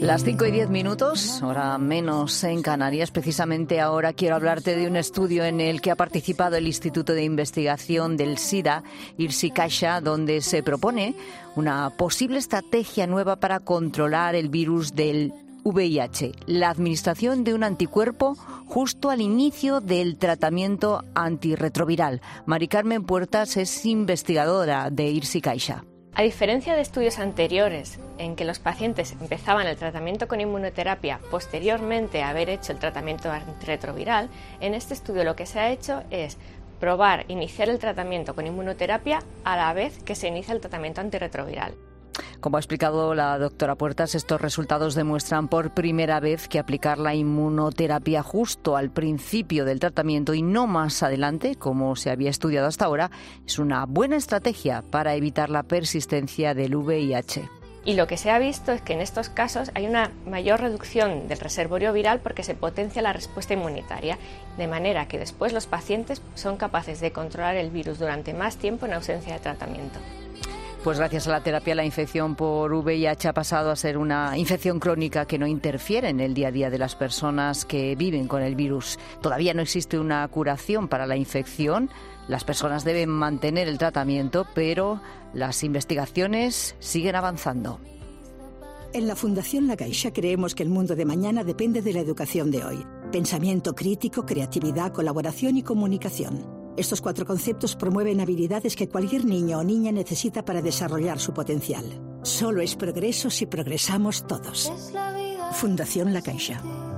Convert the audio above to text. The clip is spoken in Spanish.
Las 5:10, hora menos en Canarias. Precisamente ahora quiero hablarte de un estudio en el que ha participado el Instituto de Investigación del SIDA, IRSI Caixa, donde se propone una posible estrategia nueva para controlar el virus del VIH, la administración de un anticuerpo justo al inicio del tratamiento antirretroviral. Mari Carmen Puertas es investigadora de IRSI Caixa. A diferencia de estudios anteriores en que los pacientes empezaban el tratamiento con inmunoterapia posteriormente a haber hecho el tratamiento antirretroviral, en este estudio lo que se ha hecho es probar iniciar el tratamiento con inmunoterapia a la vez que se inicia el tratamiento antirretroviral. Como ha explicado la doctora Puertas, estos resultados demuestran por primera vez que aplicar la inmunoterapia justo al principio del tratamiento y no más adelante, como se había estudiado hasta ahora, es una buena estrategia para evitar la persistencia del VIH. Y lo que se ha visto es que en estos casos hay una mayor reducción del reservorio viral porque se potencia la respuesta inmunitaria, de manera que después los pacientes son capaces de controlar el virus durante más tiempo en ausencia de tratamiento. Pues gracias a la terapia, la infección por VIH ha pasado a ser una infección crónica que no interfiere en el día a día de las personas que viven con el virus. Todavía no existe una curación para la infección. Las personas deben mantener el tratamiento, pero las investigaciones siguen avanzando. En la Fundación La Caixa creemos que el mundo de mañana depende de la educación de hoy. Pensamiento crítico, creatividad, colaboración y comunicación. Estos 4 conceptos promueven habilidades que cualquier niño o niña necesita para desarrollar su potencial. Solo es progreso si progresamos todos. Fundación La Caixa.